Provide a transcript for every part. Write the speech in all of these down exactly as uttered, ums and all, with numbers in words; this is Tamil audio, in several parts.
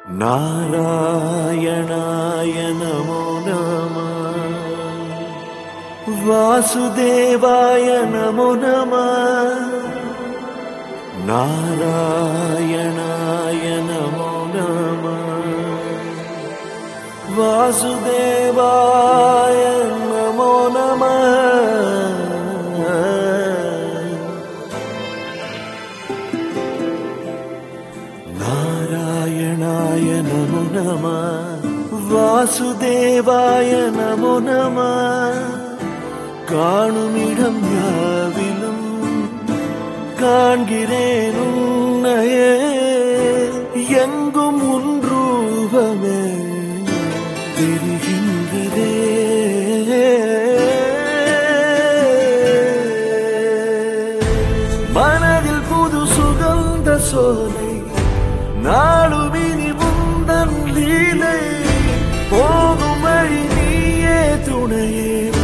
नारायणाय नमो नमः वासुदेवाय नमो नमः नारायणाय नमो नमः वासुदेवाय नमो नमः नारायणाय नमो नमः वासुदेवाय नमो नमः காணுமிடம் யாவிலும் காண்கிறேன் உன்னையே எங்கும் உன் ரூபமே தெரிகின்றதே மனதில் புது சுகந்த சோலை நாளும் இனி உந்தன் லீலை போகும் வழி நீயே துணையே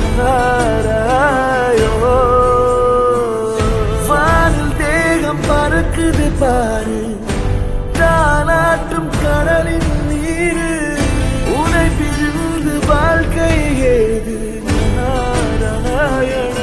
வானில் தேகம் பறக்குது பாரு தாலாட்டும் கடலின் நீரு உனை பிரிந்து வாழ்க்கை ஏது நாராயண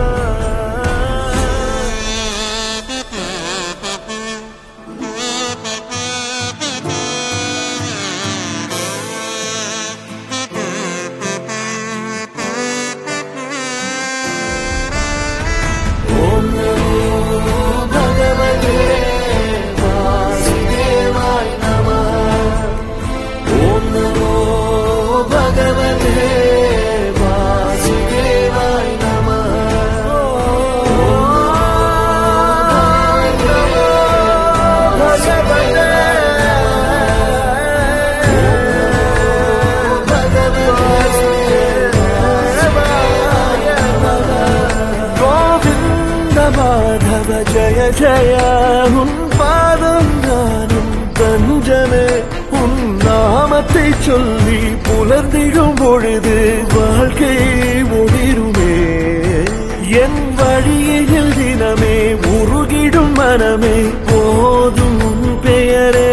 माधव जय जय उन पादम नानुम तंजमे उन नामத்தை சொல்லி புலர்ந்திடும் பொழுது வாழ்க்கை ஒளிருமே என் வழியில் தினமே உருகிடும் மனமே போதும் உன் பெயரே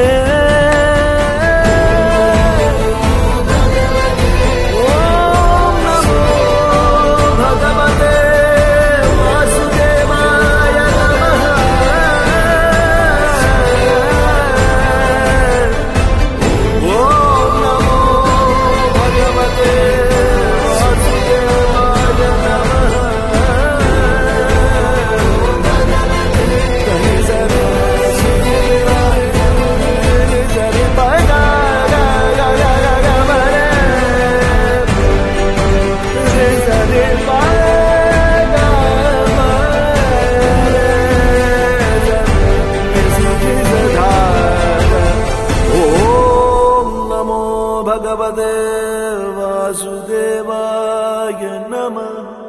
भगवते वासुदेवाय नमः।